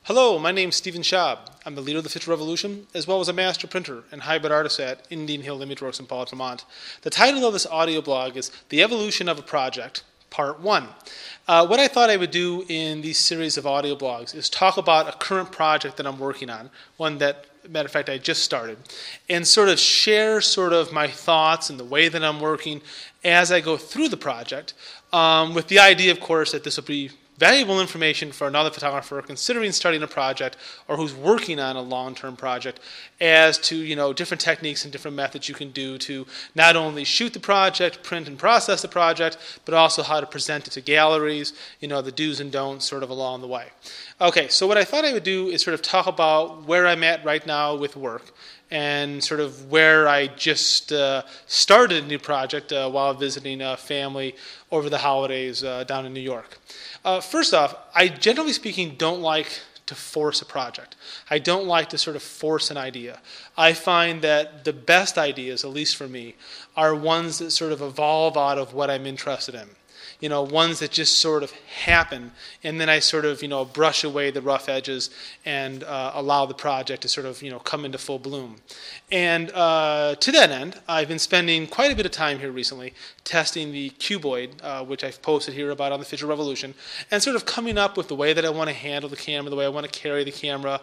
Hello, my name's Stephen Schaub. I'm the leader of the Future Revolution, as well as a master printer and hybrid artist at Indian Hill Imageworks in Paulette, Vermont. The title of this audio blog is The Evolution of a Project, Part 1. What I thought I would do in these series of audio blogs is talk about a current project that I'm working on, one that, matter of fact, I just started, and sort of share my thoughts and the way that I'm working as I go through the project, with the idea, of course, that this will be valuable information for another photographer considering starting a project or who's working on a long-term project as to, different techniques and different methods you can do to not only shoot the project, print and process the project, but also how to present it to galleries, the do's and don'ts sort of along the way. Okay, so what I thought I would do is sort of talk about where I'm at right now with work and sort of where I just started a new project while visiting a family over the holidays down in New York. First off, I generally speaking don't like to force a project. I don't like to sort of force an idea. I find that the best ideas, at least for me, are ones that sort of evolve out of what I'm interested in. Ones that just sort of happen, and then I sort of, brush away the rough edges and allow the project to sort of, come into full bloom. And to that end, I've been spending quite a bit of time here recently testing the cuboid, which I've posted here about on the Future Revolution, and sort of coming up with the way that I want to handle the camera, the way I want to carry the camera,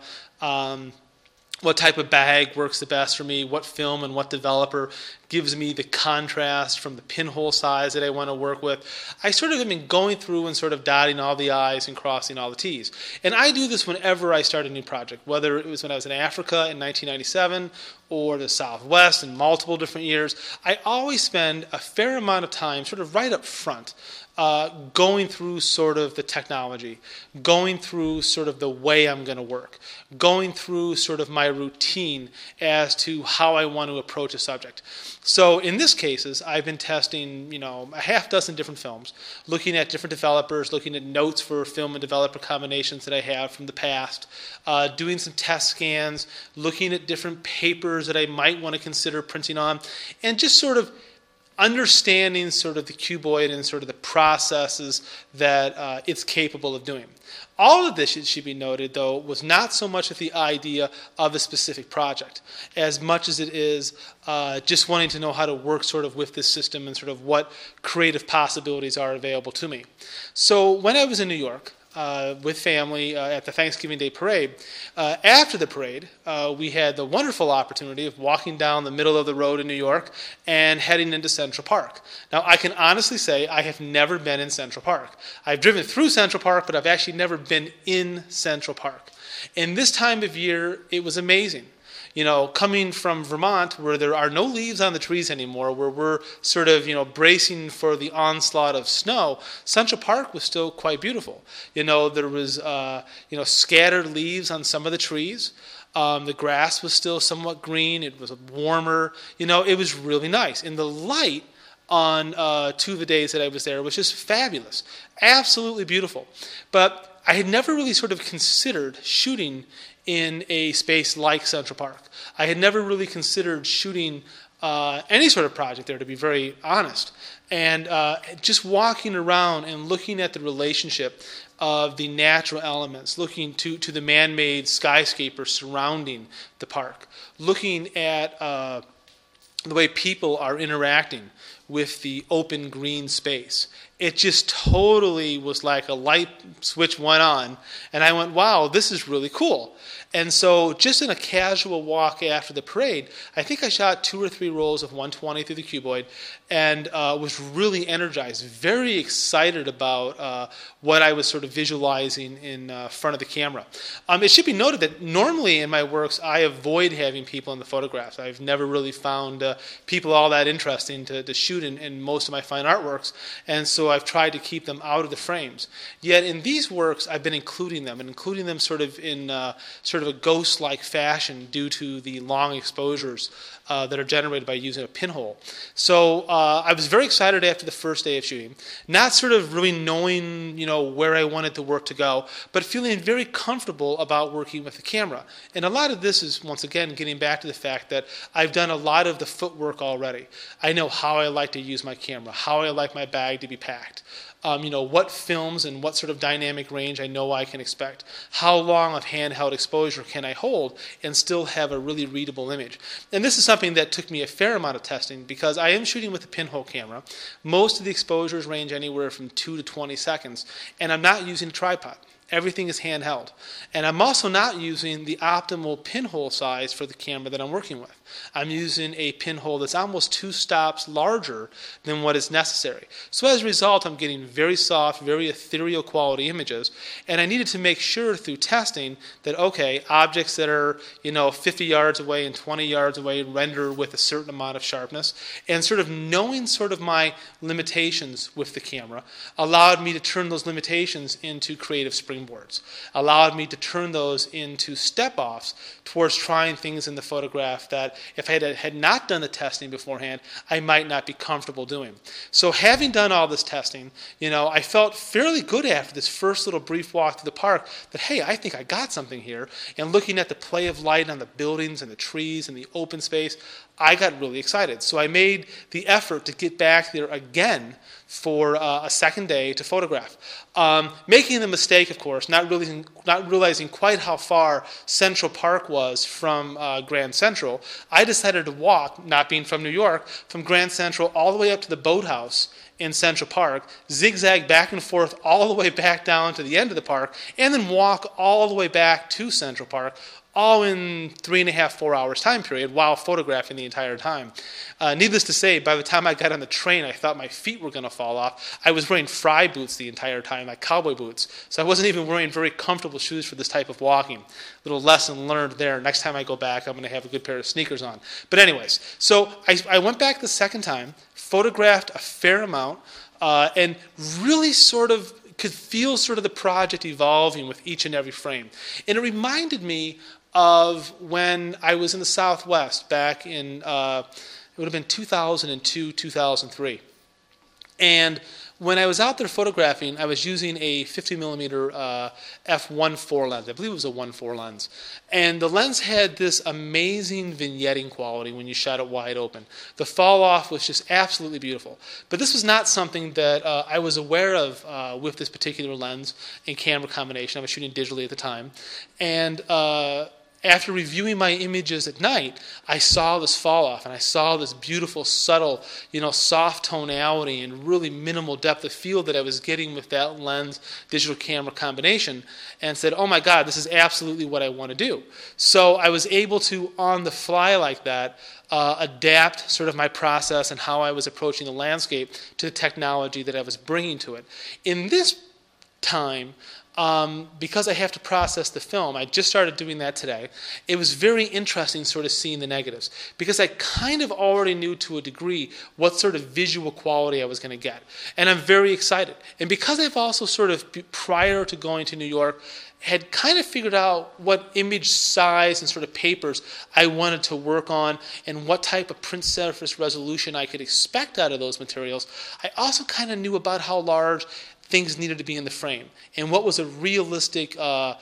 what type of bag works the best for me, what film and what developer gives me the contrast from the pinhole size that I want to work with. I sort of have been going through and sort of dotting all the I's and crossing all the T's. And I do this whenever I start a new project, whether it was when I was in Africa in 1997 or the Southwest in multiple different years. I always spend a fair amount of time sort of right up front going through sort of the technology, going through sort of the way I'm going to work, going through sort of my routine as to how I want to approach a subject. So in this cases, I've been testing, a half dozen different films, looking at different developers, looking at notes for film and developer combinations that I have from the past, doing some test scans, looking at different papers that I might want to consider printing on, and just sort of understanding sort of the cuboid and sort of the processes that it's capable of doing. All of this, it should be noted, though, was not so much with the idea of a specific project, as much as it is just wanting to know how to work sort of with this system and sort of what creative possibilities are available to me. So when I was in New York, with family at the Thanksgiving Day parade. After the parade, we had the wonderful opportunity of walking down the middle of the road in New York and heading into Central Park. Now, I can honestly say I have never been in Central Park. I've driven through Central Park, but I've actually never been in Central Park. And this time of year, it was amazing. Coming from Vermont, where there are no leaves on the trees anymore, where we're sort of, bracing for the onslaught of snow, Central Park was still quite beautiful. There was, scattered leaves on some of the trees. The grass was still somewhat green. It was warmer. It was really nice. And the light on two of the days that I was there was just fabulous. Absolutely beautiful. But I had never really sort of considered shooting in a space like Central Park. I had never really considered shooting any sort of project there, to be very honest. And just walking around and looking at the relationship of the natural elements, looking to the man-made skyscrapers surrounding the park, looking at the way people are interacting with the open green space. It just totally was like a light switch went on, and I went, wow, this is really cool. And so just in a casual walk after the parade, I think I shot 2 or 3 rolls of 120 through the cuboid and was really energized, very excited about what I was sort of visualizing in front of the camera. It should be noted that normally in my works, I avoid having people in the photographs. I've never really found people all that interesting to shoot in most of my fine artworks, and so I've tried to keep them out of the frames. Yet in these works, I've been including them sort of in sort of a ghost-like fashion due to the long exposures that are generated by using a pinhole. So I was very excited after the first day of shooting, not sort of really knowing, where I wanted the work to go, but feeling very comfortable about working with the camera. And a lot of this is, once again, getting back to the fact that I've done a lot of the footwork already. I know how I like to use my camera, how I like my bag to be packed. what films and what sort of dynamic range I know I can expect. How long of handheld exposure can I hold and still have a really readable image? And this is something that took me a fair amount of testing because I am shooting with a pinhole camera. Most of the exposures range anywhere from 2 to 20 seconds, and I'm not using a tripod. Everything is handheld. And I'm also not using the optimal pinhole size for the camera that I'm working with. I'm using a pinhole that's almost 2 stops larger than what is necessary. So as a result, I'm getting very soft, very ethereal quality images. And I needed to make sure through testing that, okay, objects that are 50 yards away and 20 yards away render with a certain amount of sharpness. And sort of knowing sort of my limitations with the camera allowed me to turn those limitations into creative springboards, allowed me to turn those into step-offs towards trying things in the photograph that if I had not done the testing beforehand, I might not be comfortable doing. So having done all this testing, I felt fairly good after this first little brief walk to the park that, hey, I think I got something here. And looking at the play of light on the buildings and the trees and the open space, I got really excited. So I made the effort to get back there again for a second day to photograph. Making the mistake, of course, not realizing quite how far Central Park was from Grand Central, I decided to walk, not being from New York, from Grand Central all the way up to the boathouse in Central Park, zigzag back and forth all the way back down to the end of the park, and then walk all the way back to Central Park, all in 3.5, 4 hours time period while photographing the entire time. Needless to say, by the time I got on the train, I thought my feet were going to fall off. I was wearing fry boots the entire time, like cowboy boots. So I wasn't even wearing very comfortable shoes for this type of walking. Little lesson learned there. Next time I go back, I'm going to have a good pair of sneakers on. But anyways, so I went back the second time, photographed a fair amount, and really sort of could feel sort of the project evolving with each and every frame. And it reminded me of when I was in the Southwest back in, it would have been 2002, 2003. And when I was out there photographing, I was using a 50mm f1.4 lens. I believe it was a 1.4 lens. And the lens had this amazing vignetting quality when you shot it wide open. The fall off was just absolutely beautiful. But this was not something that I was aware of with this particular lens and camera combination. I was shooting digitally at the time. And after reviewing my images at night, I saw this fall off, and I saw this beautiful, subtle, soft tonality and really minimal depth of field that I was getting with that lens digital camera combination, and said, oh my God, this is absolutely what I want to do. So I was able to, on the fly like that, adapt sort of my process and how I was approaching the landscape to the technology that I was bringing to it. In this time, because I have to process the film, I just started doing that today. It was very interesting sort of seeing the negatives because I kind of already knew to a degree what sort of visual quality I was going to get. And I'm very excited. And because I've also sort of, prior to going to New York, had kind of figured out what image size and sort of papers I wanted to work on and what type of print surface resolution I could expect out of those materials, I also kind of knew about how large things needed to be in the frame and what was a realistic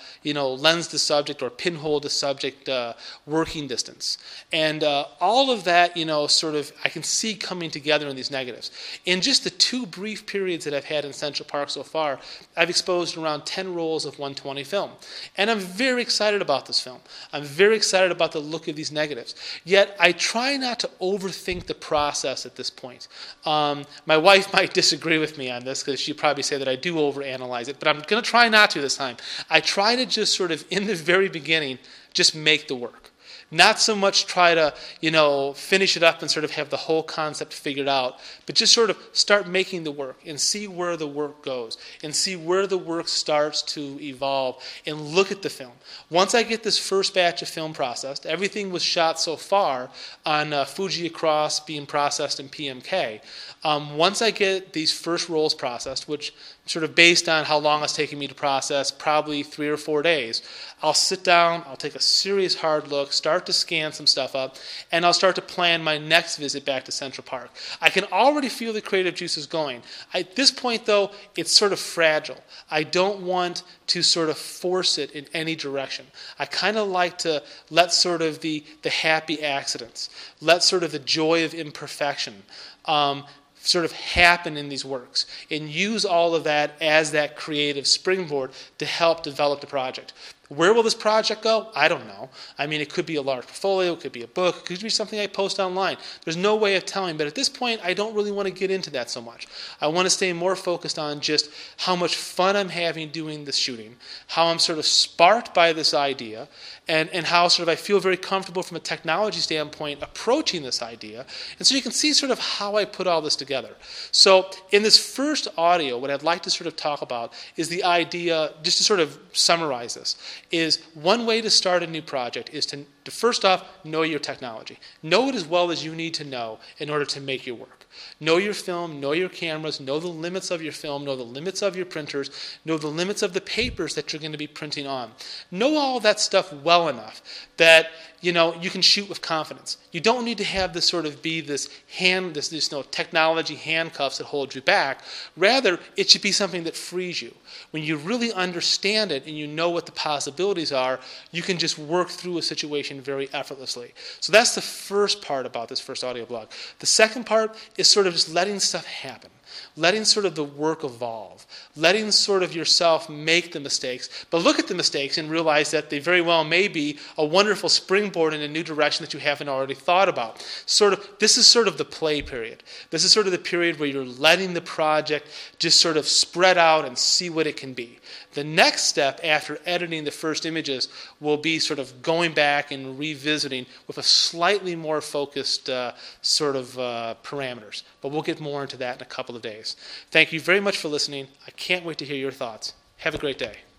lens to subject or pinhole to subject working distance. And all of that, sort of I can see coming together in these negatives. In just the 2 brief periods that I've had in Central Park so far, I've exposed around 10 rolls of 120 film. And I'm very excited about this film. I'm very excited about the look of these negatives. Yet I try not to overthink the process at this point. My wife might disagree with me on this because she'd probably say that I do overanalyze it, but I'm going to try not to this time. I try to just sort of, in the very beginning, just make the work. Not so much try to, finish it up and sort of have the whole concept figured out, but just sort of start making the work and see where the work goes and see where the work starts to evolve and look at the film. Once I get this first batch of film processed, everything was shot so far on Fuji Across being processed in PMK. Once I get these first rolls processed, which sort of based on how long it's taking me to process, probably 3 or 4 days, I'll sit down, I'll take a serious hard look, start to scan some stuff up, and I'll start to plan my next visit back to Central Park. I can already feel the creative juices going. At this point, though, it's sort of fragile. I don't want to sort of force it in any direction. I kind of like to let sort of the happy accidents, let sort of the joy of imperfection, sort of happen in these works and use all of that as that creative springboard to help develop the project. Where will this project go? I don't know. I mean, it could be a large portfolio, it could be a book, it could be something I post online. There's no way of telling, but at this point, I don't really want to get into that so much. I want to stay more focused on just how much fun I'm having doing this shooting, how I'm sort of sparked by this idea, and how sort of I feel very comfortable from a technology standpoint approaching this idea. And so you can see sort of how I put all this together. So in this first audio, what I'd like to sort of talk about is the idea, just to sort of summarize this, is one way to start a new project is to first off, know your technology. Know it as well as you need to know in order to make your work. Know your film, know your cameras, know the limits of your film, know the limits of your printers, know the limits of the papers that you're going to be printing on. Know all that stuff well enough that you can shoot with confidence. You don't need to have this sort of be this technology handcuffs that hold you back. Rather, it should be something that frees you. When you really understand it and you know what the possibilities are, you can just work through a situation very effortlessly. So that's the first part about this first audio blog. The second part is sort of just letting stuff happen. Letting sort of the work evolve. Letting sort of yourself make the mistakes. But look at the mistakes and realize that they very well may be a wonderful springboard in a new direction that you haven't already thought about. This is sort of the play period. This is sort of the period where you're letting the project just sort of spread out and see what it can be. The next step after editing the first images will be sort of going back and revisiting with a slightly more focused parameters. But we'll get more into that in a couple of days. Thank you very much for listening. I can't wait to hear your thoughts. Have a great day.